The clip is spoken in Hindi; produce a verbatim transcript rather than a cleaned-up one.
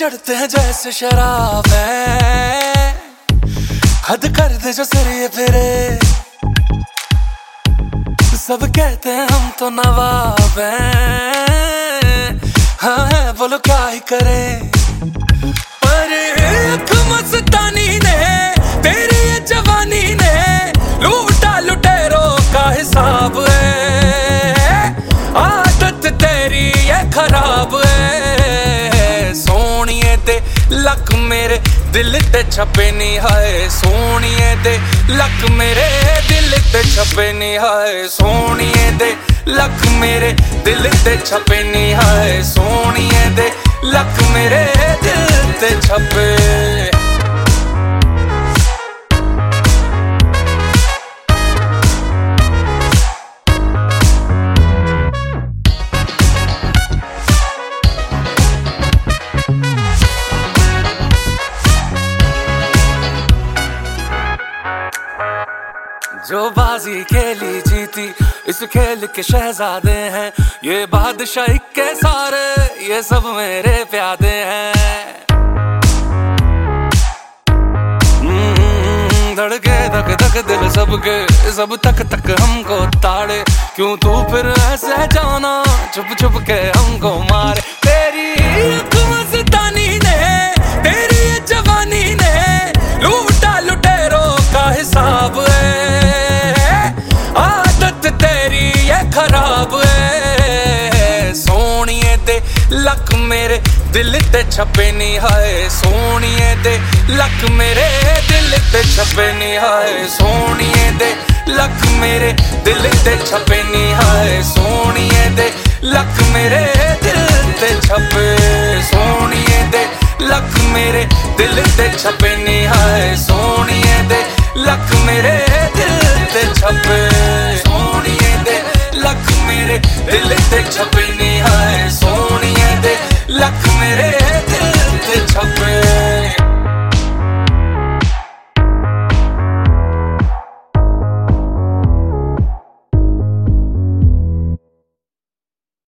चढ़ते हैं जैसे शराब है, हद कर दे जो सिर ये फिरे। सब कहते हैं हम तो नवाब हैं, हाँ है बोलो क्या ही करें। पर एक मस्तानी ने तेरी ये जवानी ने लूटा लुटेरों का हिसाब है। आदत तेरी ये खराब है, सोनिए ते लक मेरे दिल ते छपे नी हाय। सोनिए दे लक मेरे दिल ते छपे नी हाय। सोनिए दे लक मेरे दिल ते छपे नी हाय। सोनिए दे लक मेरे दिल ते छपे। जो बाजी खेली जीती इस खेल के शहजादे हैं, ये बादशाह के सारे ये सब मेरे प्यादे हैं। धड़के धक धक दिल सबके सब तक तक हमको ताड़े। क्यों तू फिर ऐसे जाना छुप छुप के हमको मारे। तेरी मस्तानी ने तेरी जवानी ने लूटा लुटेरों का हिसाब है। आदत तेरी ये खराब है, सोनिए दे लक मेरे दिल ते छपे नी हाय। सोनिए दे लक मेरे दिल ते छपे नी हाय। सोनिए दे लक मेरे दिल ते छपे नी हाय। सोनिए दे लक मेरे दिल ते छपे। सोनिए दे लक मेरे दिल ते छपे नी हाय। सोनिए दे लक मेरे दिल ते छपे। सोनिए दे लक मेरे दिल ते छपे नी हाय। सोनिए दे लक मेरे